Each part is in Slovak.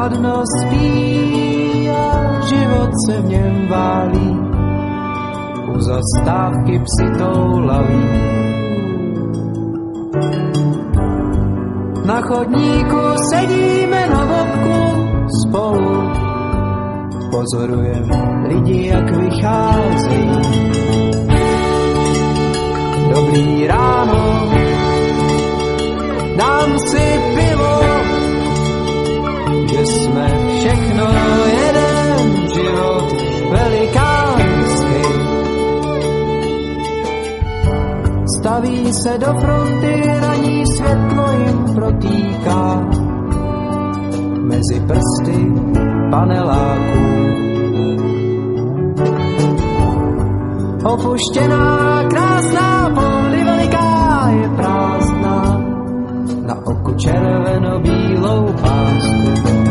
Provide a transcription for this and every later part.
snadno spí a život se v něm válí. U zastávky psi toulaví. Na chodníku sedíme na bobku spolu. Pozorujeme lidi, jak vycházejí. Dobrý ráno, dám si pivo, že jsme všechno jeden, život velikánský. Staví se do fronty, ranní světlo jim protýká mezi prsty paneláků. Opuštěná, krásná, poldy veliká je prázdná, na oku červeno-bílou pásku.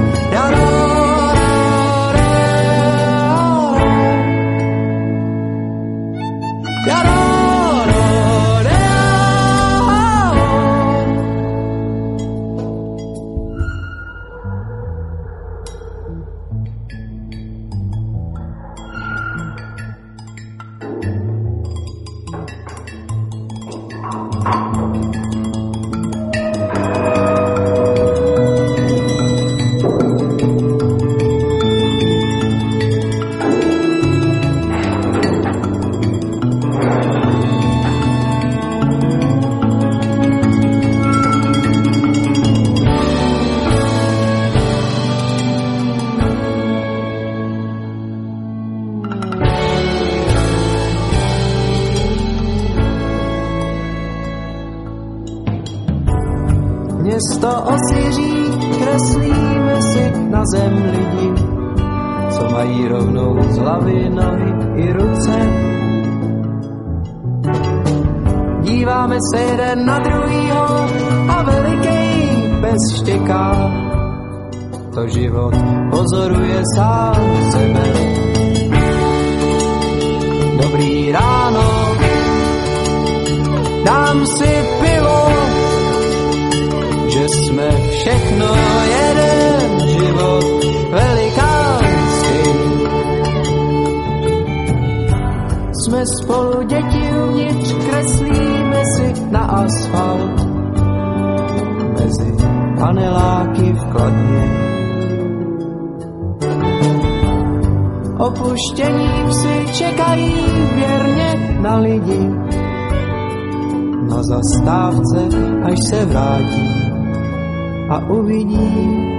Město osiří, kreslíme si na zem lidi, co mají rovnou z hlavy, nohy i ruce. Díváme se jeden na druhýho a veliký pes štěká. To život pozoruje sám sebe. Dobrý ráno, dám si pivo, že jsme všechno jeden, život velikánský. Jsme spolu děti uvnitř, kreslíme si na asfalt mezi paneláky v Kladně. Opuštění psi čekají věrně na lidi, na zastávce, až se vrátí a uvidí